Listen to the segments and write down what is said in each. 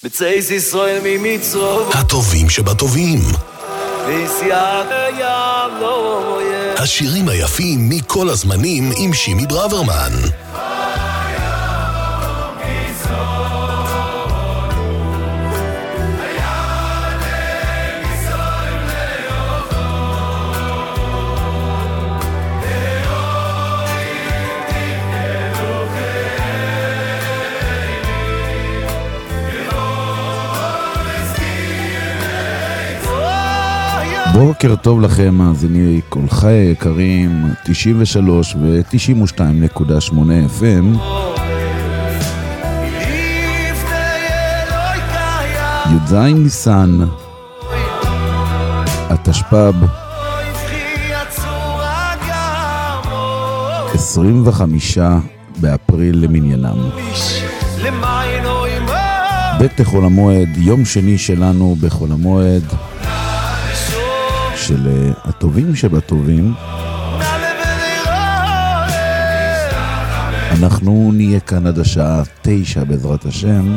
בצייס ישראל ממצרוב הטובים שבטובים. ויסיעת הים לא רואה השירים היפים מכל הזמנים עם שימי ברוורמן. בוקר טוב לכם, מאזיני כל חיי היקרים, 93 ו-92.8 FM. י"ז ניסן, התשפ"ב, 25 באפריל למניינם. בית חול המועד, יום שני שלנו בחול המועד, של הטובים שבטובים. אנחנו נהיה כאן עד השעה 9 בעזרת השם,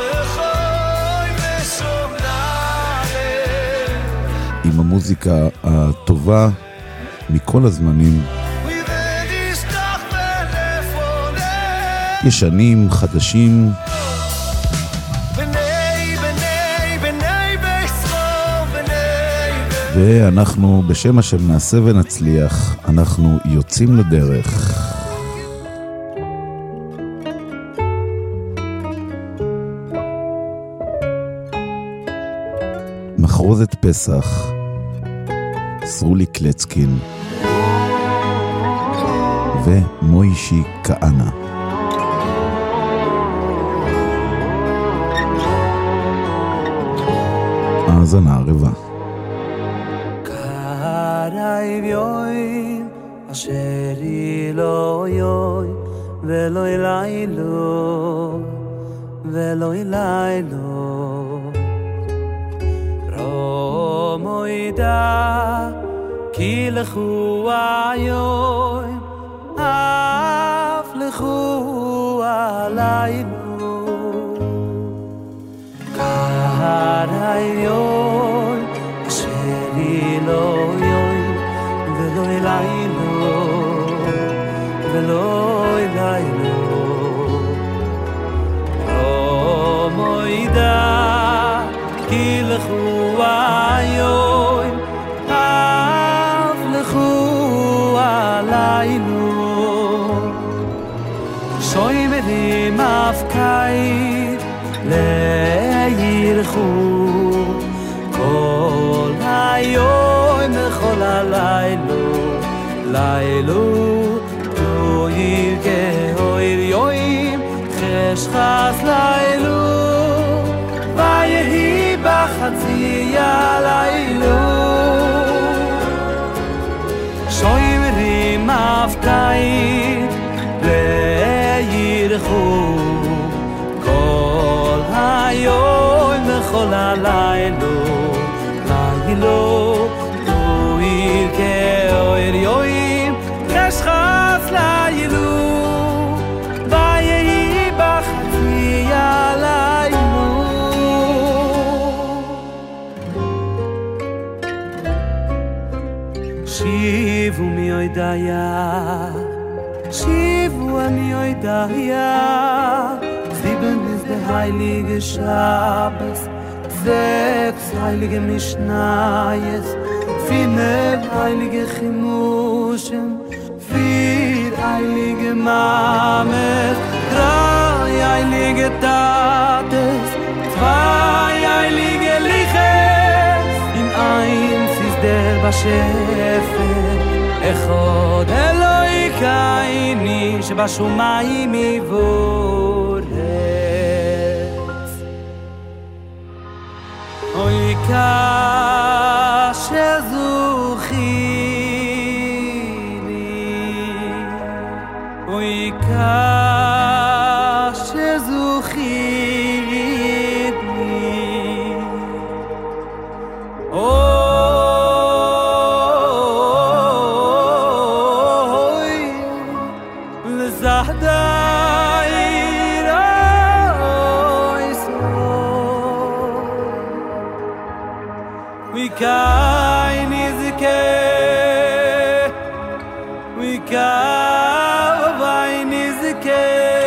עם המוזיקה הטובה מכל הזמנים, ישנים, חדשים. ואנחנו בשם השם נעשה ונצליח, אנחנו יוצאים לדרך. מחרוזת פסח, סרולי קלצקין ומוישי כהנה. האזנה ערבה. אשרי לא יוי ולא אלילו ולא אלילו רומו ידע כי לכו היוי אף לכו עלינו קראי יוי אשרי לא יוי ולא אלילו ולא אלילו רומו ידע כי לכו היוי אף לכו עלינו שוי מרים אף קית לירחו כל היוי מכל הלילו לילו חשחס לילו ויהי בחצי הלילו שוימרים אבקאית לירחו כל היום וכל הלילו לילו תו ירכה אויר יוים חשחס לילו שיבו מי יודעיה שיבו מי יודעיה sieben ist der heilige Shabbos 6 heilige Mishnayos 5 heilige Chimushim 4 heilige Mames 3 heilige Tates 2 heilige Liches in eins ist der בשפר אחד אלוהי קייני שבשומיים יבורץ אוי כשזוכיני אוי כשזוכיני Zahda ira we kain izke we kain izke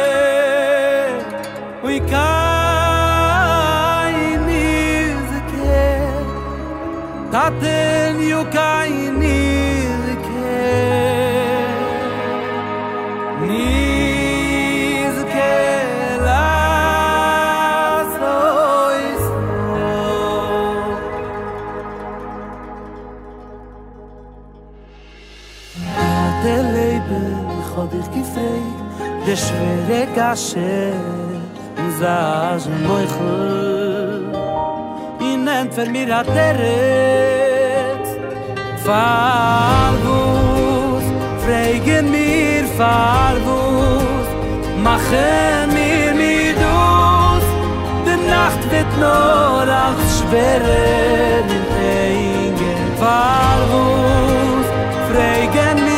we kain izke taten you kain izke nizke la so is der Leben hat ich gefragt, der schwere Gasche, sagen Meuchel, ihn nennt für mir hat Red, Fargus, fragen mir Fargus, machen mir mit uns, die Nacht wird nur als schwerer in Enge, Fargus, fragen mir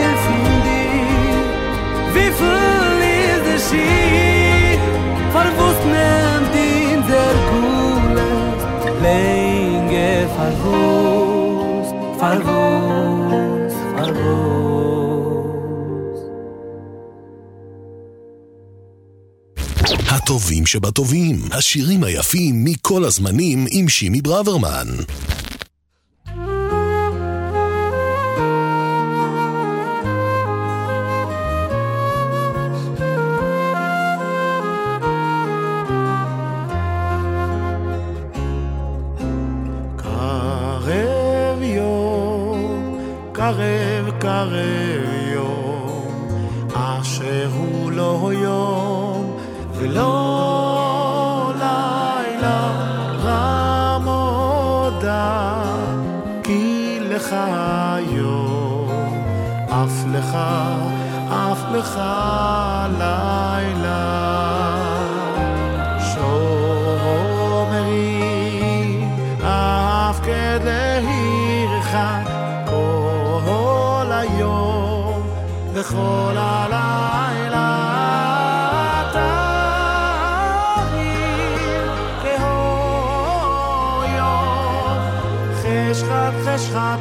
wie viel ist der Ski? Verwusst nimmt ihn der Kuhle Länge verwusst, verwusst, verwusst הטובים שבטובים, השירים היפים מכל הזמנים עם שימי ברוורמן. קרב יום אשר הוא לא יום ולא לילה רמודה כי לך יום אף לך לילה שומרים אף כדהירך וכל הלילה תאיר כהור יום חשכת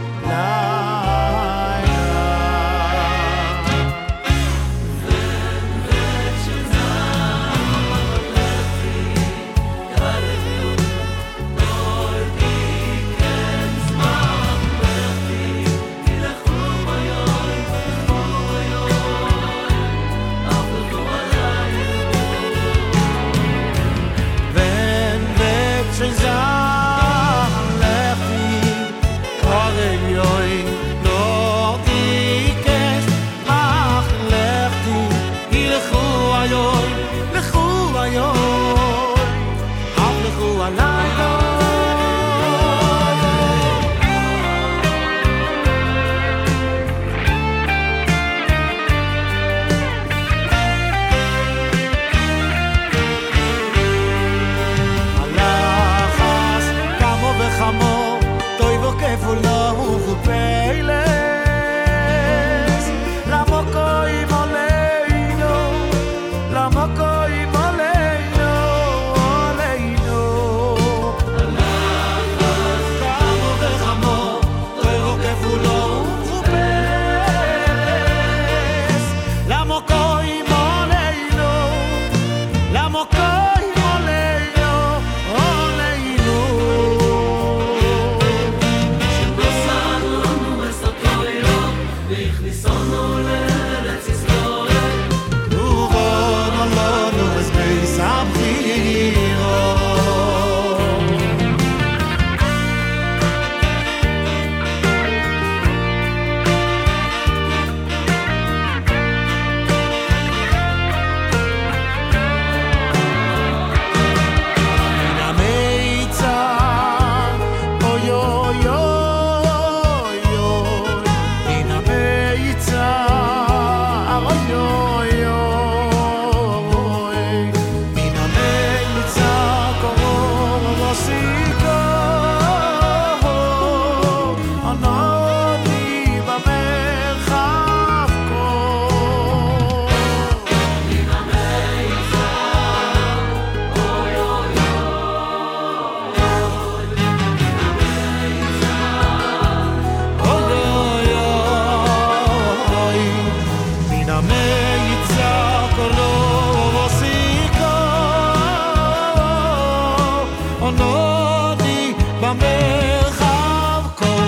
במרחב כל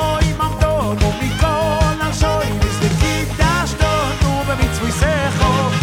Mitzvah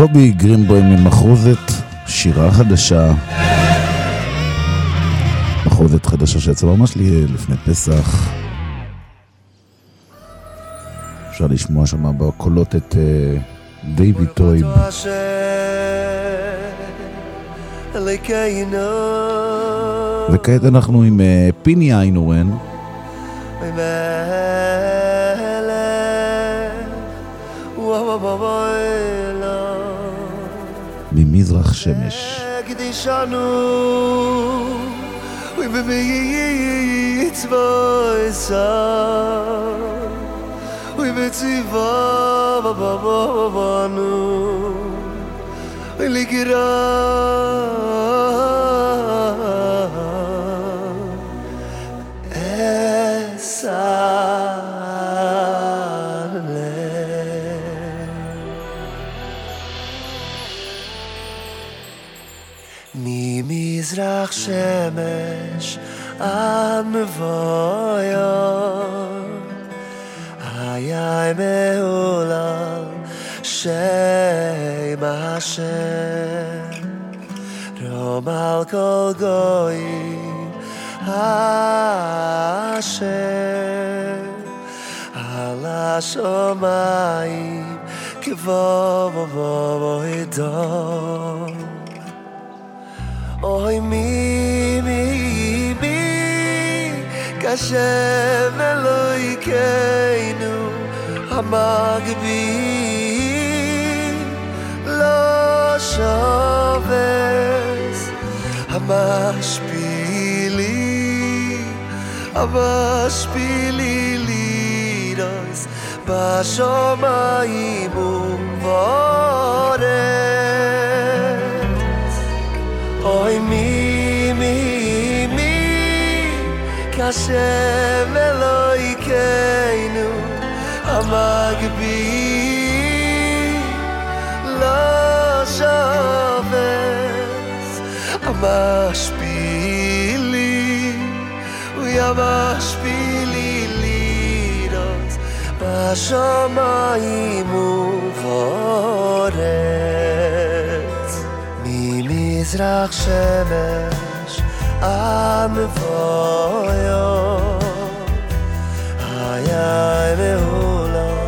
קובי גרינבוים ממחוזת שירה חדשה, מחוזת חדשה שיצא ממש לי לפני פסח. אפשר לשמוע שם בקולות את דיוויד טויב. וכעת אנחנו עם פיני איינורן ממזרח שמש. ממזרח שמש עד מבויר היה מעולם שם השם רום על כל גויים השם על השמיים כבוד ידום אוי מי כשם אלוהינו המגביר לא שובס המשפילי לירוס בשמיים ובארץ אוי מי כשם אלוהינו המגביר לא שובס המשפילי לירוס בשמיים ובארץ ממזרח שמש עד מבויר היה מעולם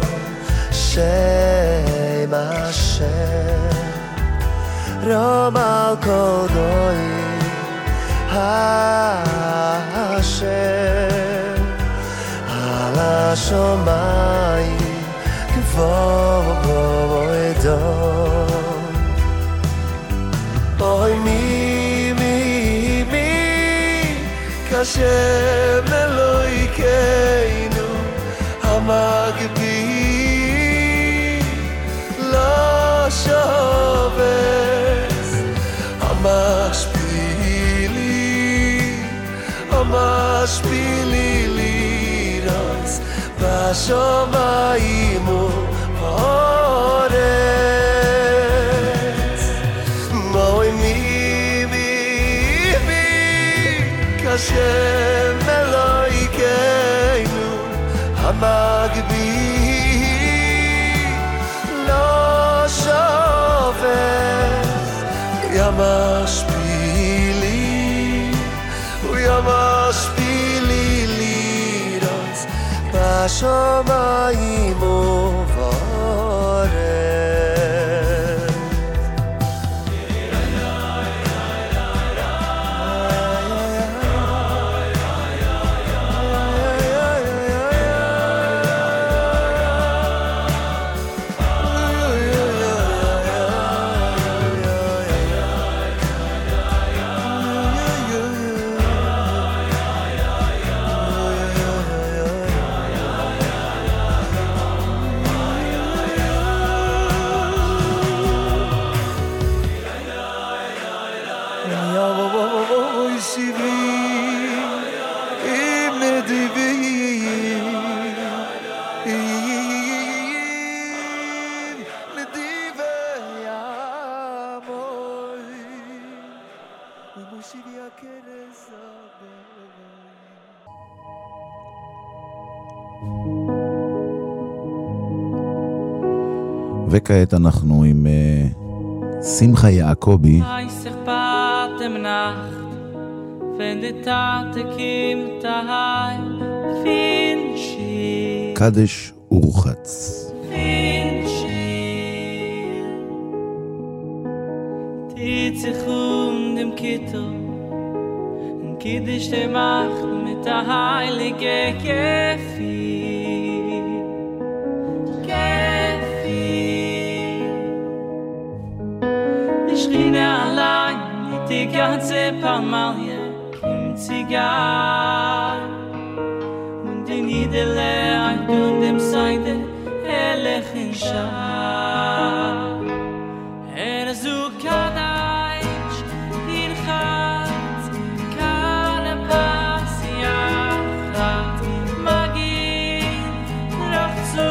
שם השם רום על כל גויים השם על השמיים כבוד ידום אוי מי כשם אלוהינו המגביר לא שובס המשפילי לירוס בשמיים ובארץ אוי מי כשם אלוהינו המגביר לא שובס המשפילי לירוס בשמיים ובארץ וכעת אנחנו עם שמחה יעקבי. Heißig bat im Nacht, wenn die Tate kommt daheim, Finchi. קדש ורוחץ. Finchi. Die sich dem Kittel, ein Kiddisch der Macht mit der heilige Kefi. Schriene allein, die ganze Pamalie im Zigar. Und die Niederlehrt und dem Seide Helech in Schar. So Kadaisch, in Chat, Kale Passiachat, Magin, Rachzu,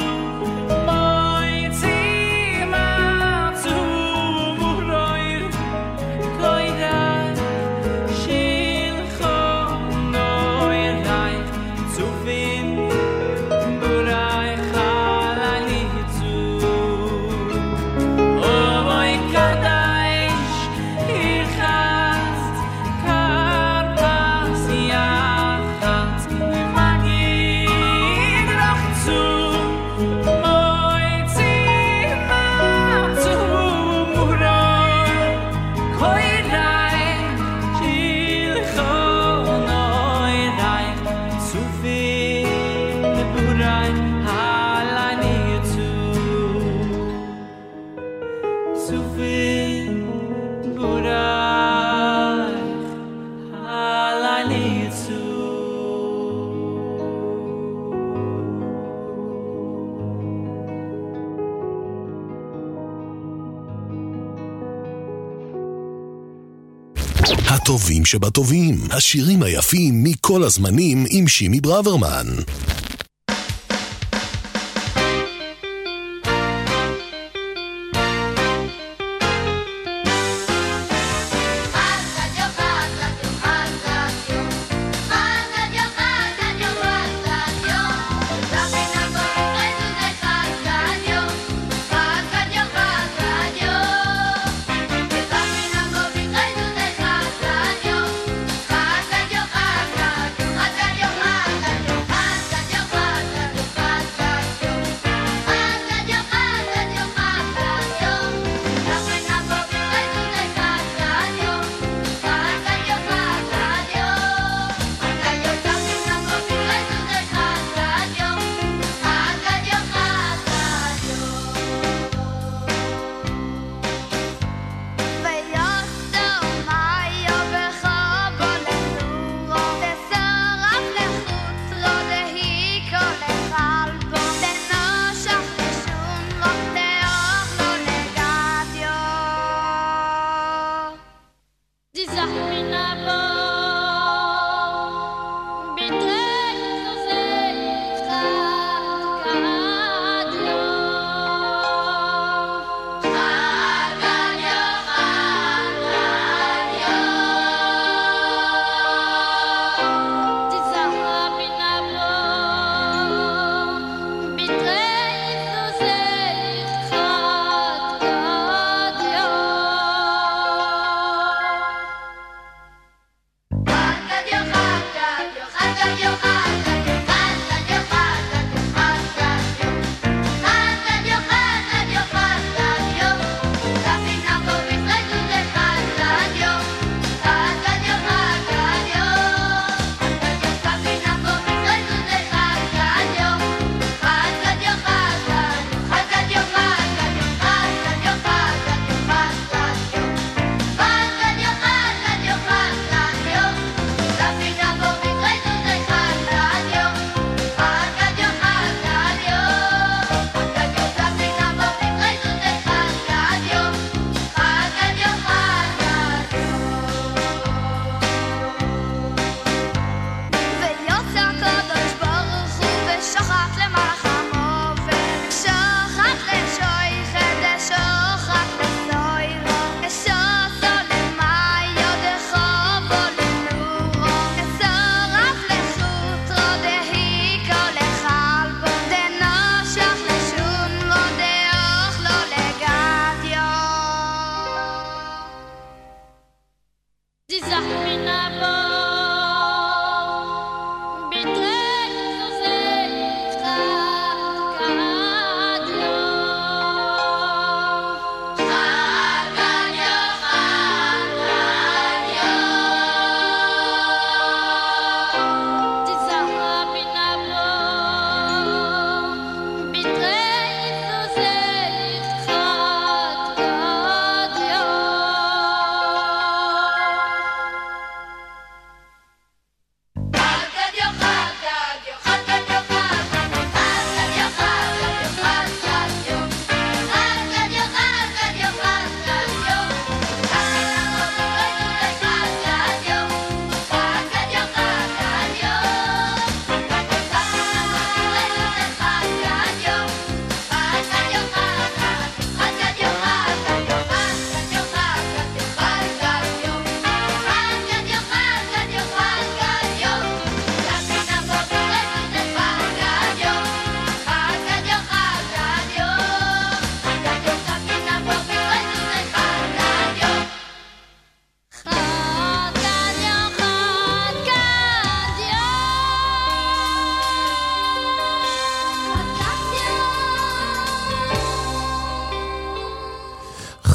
הטובים שבטובים, השירים היפים מכל הזמנים עם שימי ברוורמן. Yo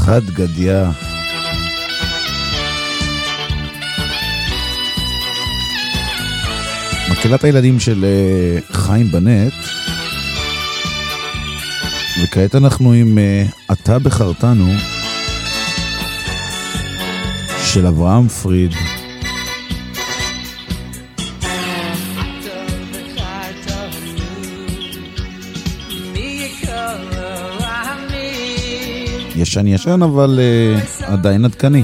חד גדיה. מקהלת הילדים של חיים בנט, וכעת אנחנו עם אתה בחרתנו של אברהם פריד. ישן ישן אבל עדיין עדכני.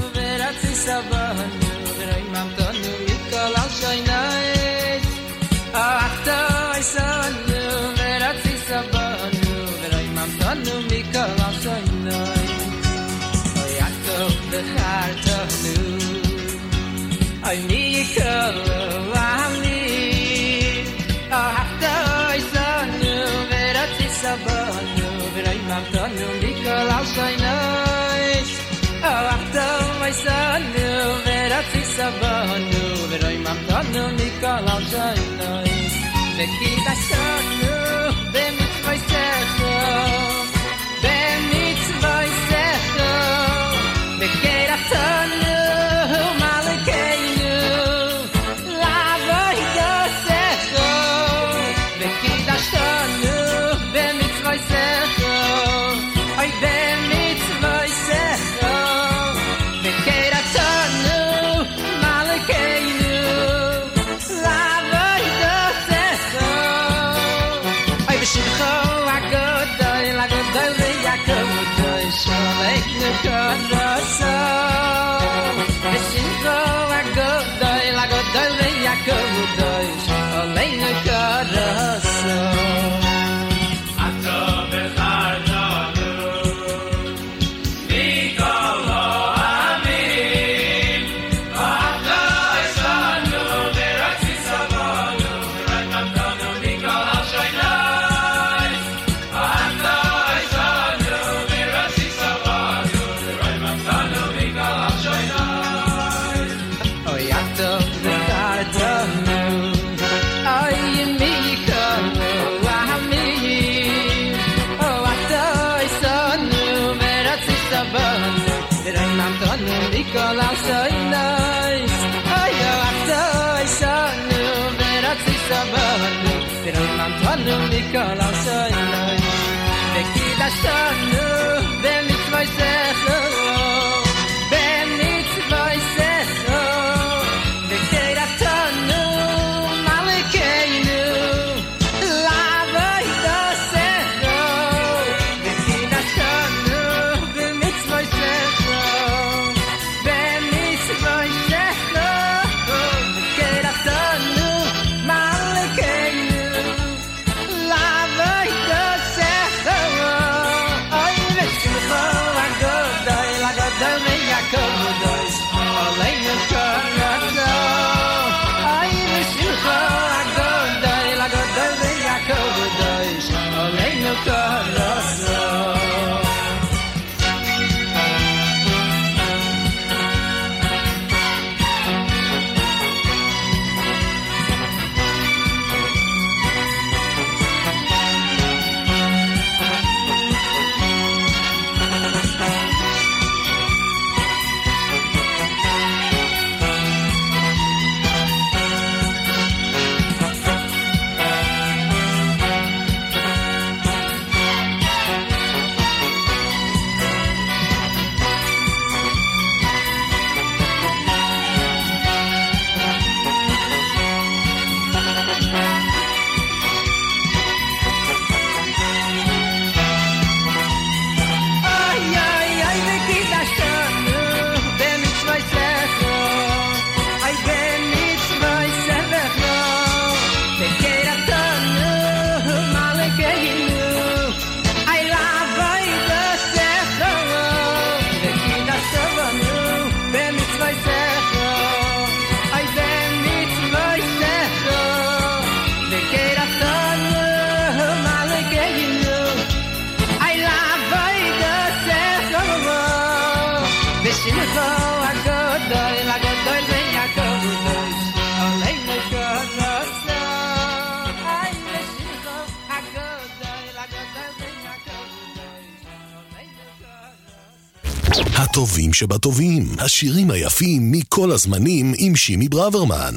הטובים שבטובים, השירים היפים מכל הזמנים עם שימי ברוורמן.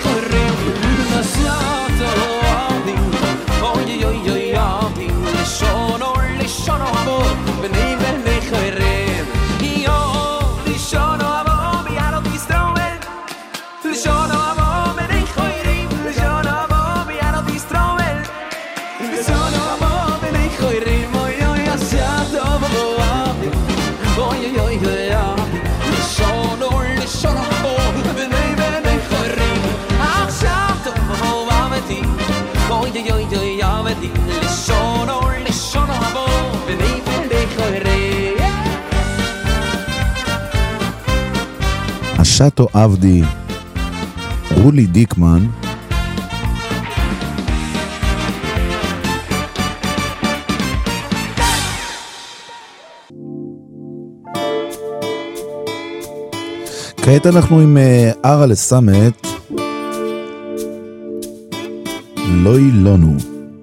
show שטו עבדי, רולי דיקמן, כעת אנחנו עם ארה לסמת, לא ילונו.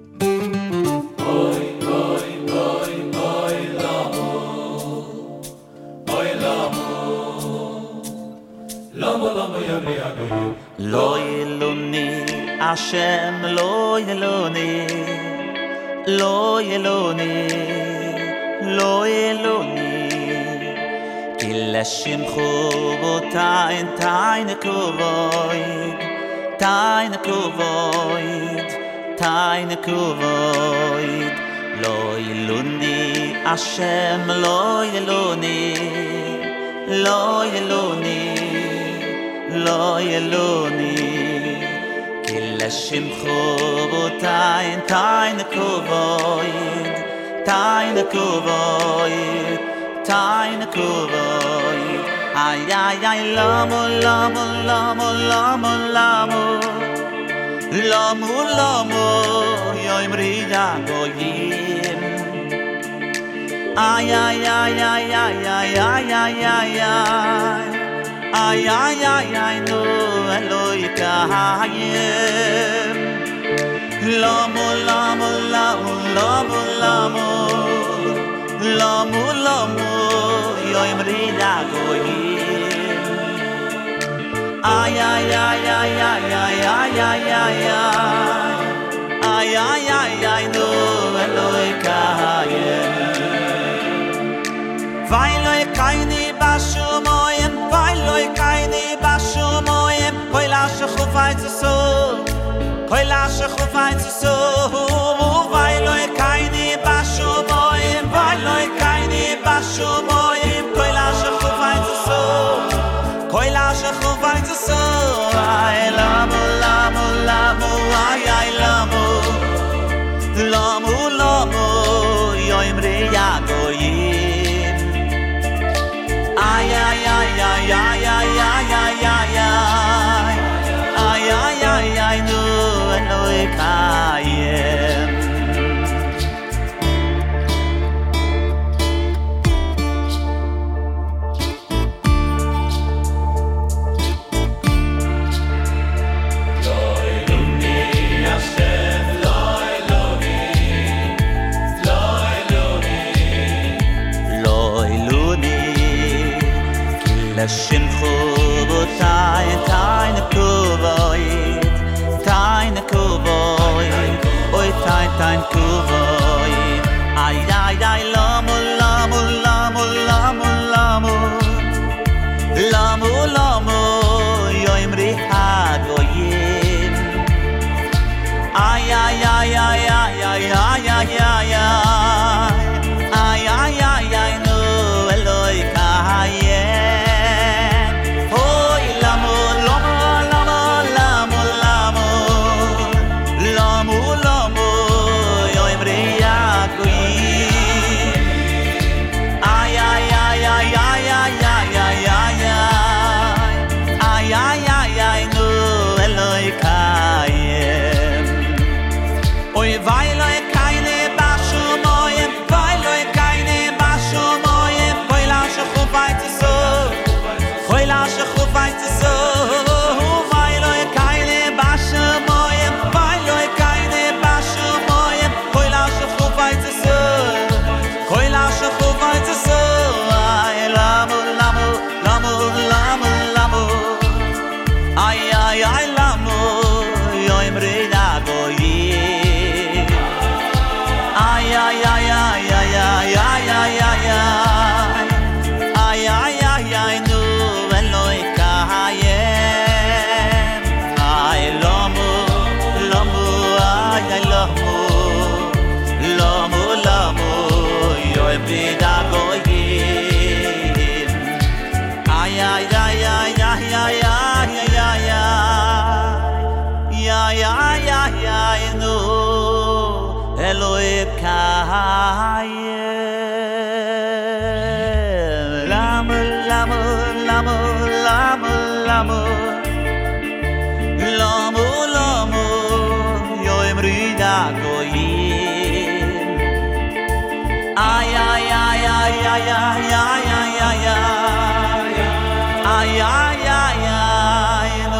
לא ילוני, השם לא ילוני, לא ילוני, לא ילוני, כי לשמחו בו תיין כבוד, תיין כבוד, תיין כבוד, לא ילוני, השם לא ילוני, לא ילוני, לא ילוני, כי לשמחו בו תיין כבוד, תיין כבוד, תיין כבוד, איי איי איי למו למו למו למו למו למו למו יאמרי יגויים, איי איי איי איי איי איי איי איי איי ay ay ay no Eloi kahayem lamo lamo lamo lamo lamo lamo lamo yoim rida goyim ay ay ay ay ay ay ay ay ay ay ay ay ay no Eloi kahayem vayloi kayni bashumoyem vayloi kayni bashumoyem koylash khufayt so koylash khufayt so vayloi kayni bashumoyem vayloi kayni bashumoyem koylash khufayt so koylash khufayt so ay lamo lamo lamo ay ay lamo lamo lamo yoimre yagoyim ay ay ay ay ay ay ay ay ay ay ay ay ay no Eloi kayem לשמחו בו תיין כבוד, תיין כבוד, אוי תיין כבוד, איי איי איי למו למו למו למו למו למו למו יאמרי הגויים איי איי איי איי איי איי איי איי איי איי איי איי נו אלוהי קיים yoim rida goyim ay ay ay ay ay ay ay ay ay ay ay ay no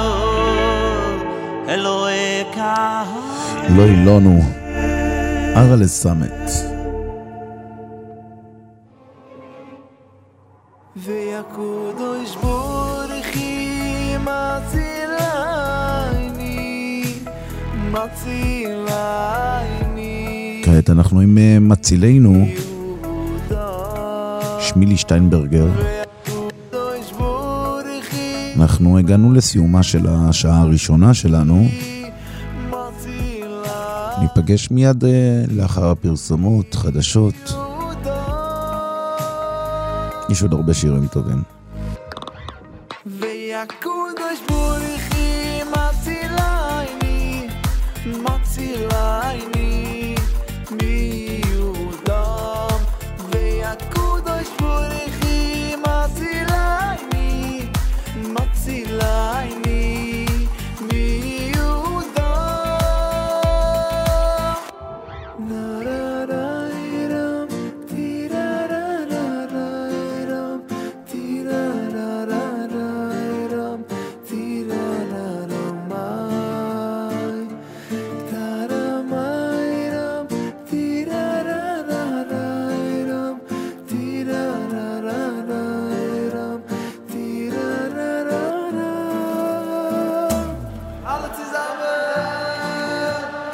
Eloeka לא אילונו ארל סמט ויקודש בורכי מצילייני כעת אנחנו עם מצילנו שמילי שטיינברגר. אנחנו הגענו לסיומה של השעה הראשונה שלנו. ניפגש מיד לאחר הפרסומות, חדשות. יש עוד הרבה שירים טובים. ויקודש בורכי מצילייני מצילייני מיהודם ויקודש בורכי מצילייני מצילייני מיהודם נרריירם תירררריירם תירררריירם תיררררמי תרמיירם תירררריירם תירררריירם תיררררם alle zusammen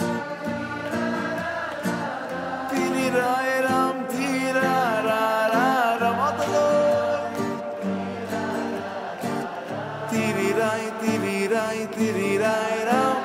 תיררררם תיררררם תיריריי תיריריי תיריריי רם